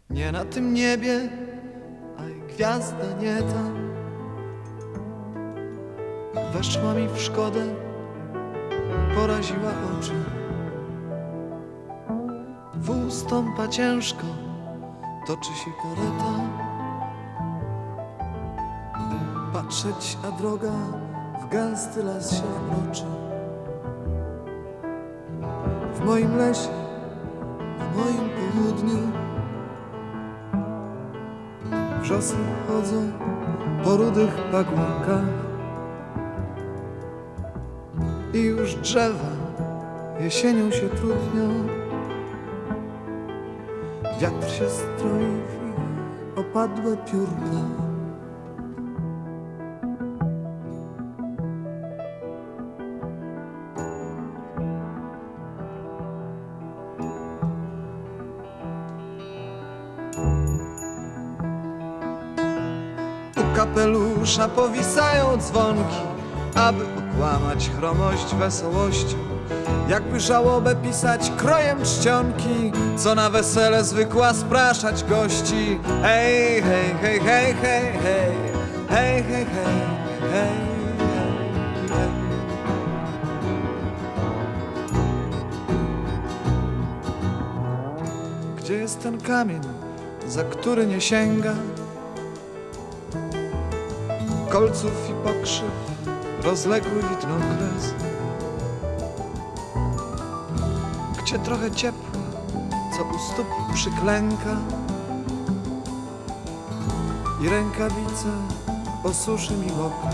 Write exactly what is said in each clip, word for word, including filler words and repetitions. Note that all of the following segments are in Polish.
Nie na tym niebie, a i gwiazda nie ta weszła mi w szkodę, poraziła oczy. Wóz stąpa ciężko, toczy się kareta. Patrzeć, a droga w gęsty las się wmroczy. W moim lesie, w moim południu wrzosy chodzą po rudych pagórkach i już drzewa jesienią się trudnią. Wiatr się stroi w ich opadłe piórka. U kapelusza powisają dzwonki, aby okłamać chromość wesołością. Jakby żałobę pisać krojem czcionki, co na wesele zwykła spraszać gości. Hej, hej, hej, hej, hej, hej, hej, hej, hej, hej, hej. Gdzie jest ten kamień, za który nie sięga kolców i pokrzyw, rozległy widnokres? Gdzie trochę ciepła, co u stóp przyklęka i rękawice osuszy mi mokre?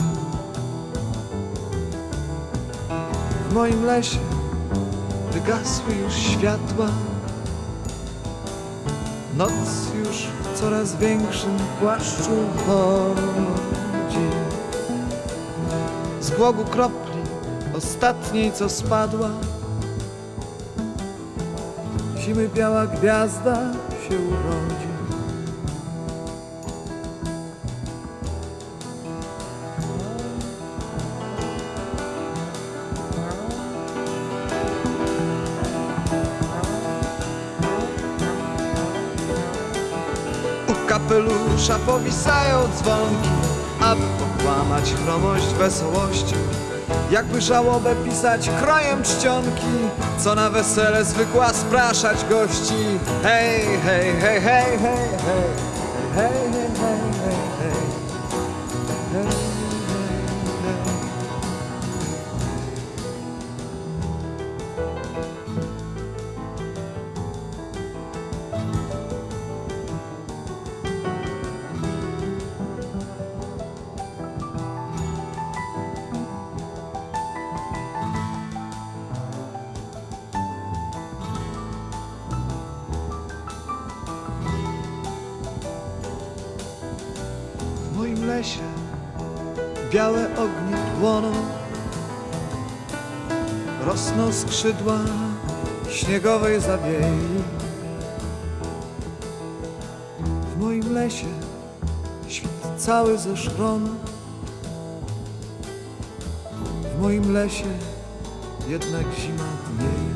W moim lesie wygasły już światła, noc już w coraz większym płaszczu chodzi. Z błogu kropli ostatniej, co spadła, zimy biała gwiazda się urodzi. U kapelusza powisają dzwonki, aby okłamać chromość wesołością. Jakby żałobę pisać krojem czcionki, co na wesele zwykła spraszać gości. Hej, hej, hej, hej, hej, hej, hej, hej, hej, hej, hej, hej, hej. W moim lesie białe ognie płoną, rosną skrzydła śniegowej zawiei. W moim lesie świt cały ze szronu, w moim lesie jednak zima dnieje.